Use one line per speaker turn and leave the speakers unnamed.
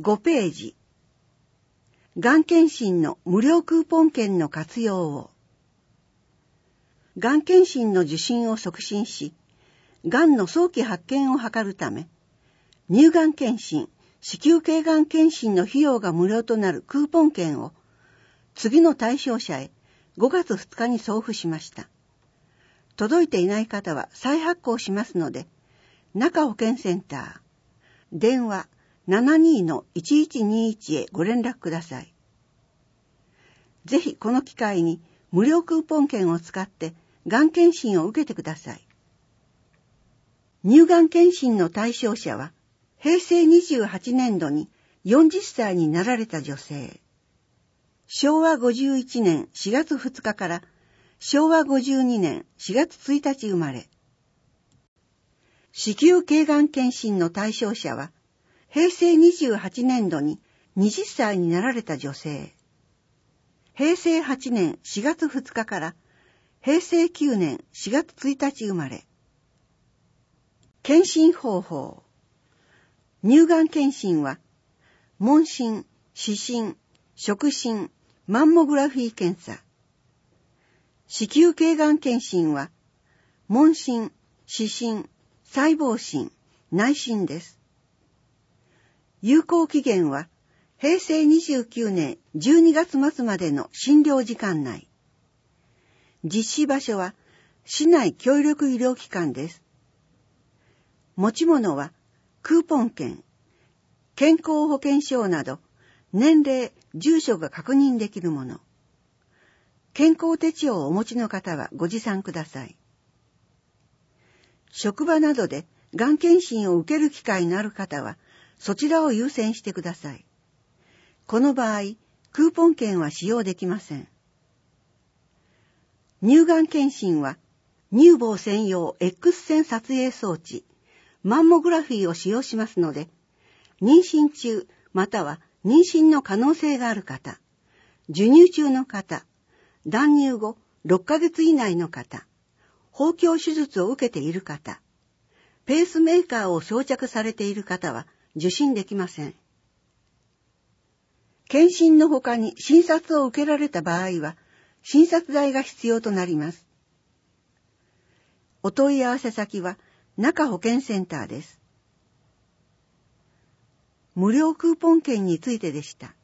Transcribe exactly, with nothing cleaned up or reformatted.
ごページ。がん検診の無料クーポン券の活用を。がん検診の受診を促進し、がんの早期発見を図るため、乳がん検診、子宮頸がん検診の費用が無料となるクーポン券を、次の対象者へごがつふつかに送付しました。届いていない方は再発行しますので、中保健センター、電話 ななにーのいちいちにいち へご連絡ください。ぜひこの機会に無料クーポン券を使ってがん検診を受けてください。乳がん検診の対象者は、へいせいにじゅうはちねんどによんじゅっさいになられた女性。しょうわごじゅういちねんしがつふつかからしょうわごじゅうにねんしがつついたち生まれ。子宮頸がん検診の対象者は、へいせいにじゅうはちねんどにはたちになられた女性。へいせいはちねんしがつふつかからへいせいきゅうねんしがつついたち生まれ。検診方法。乳がん検診は、問診、視診、触診、マンモグラフィー検査。子宮頸がん検診は、問診、視診、細胞診、内診です。有効期限は、へいせいにじゅうきゅうねんじゅうにがつまつまでの診療時間内。実施場所は、市内協力医療機関です。持ち物は、クーポン券、健康保険証など、年齢、住所が確認できるもの。健康手帳をお持ちの方はご持参ください。職場などでがん検診を受ける機会のある方は、そちらを優先してください。この場合、クーポン券は使用できません。乳がん検診は、乳房専用 X 線撮影装置、マンモグラフィーを使用しますので、妊娠中または妊娠の可能性がある方、授乳中の方、断乳後ろっかげつ以内の方、包協手術を受けている方、ペースメーカーを装着されている方は受診できません。検診の他に診察を受けられた場合は、診察代が必要となります。お問い合わせ先は中保健センターです。無料クーポン券についてでした。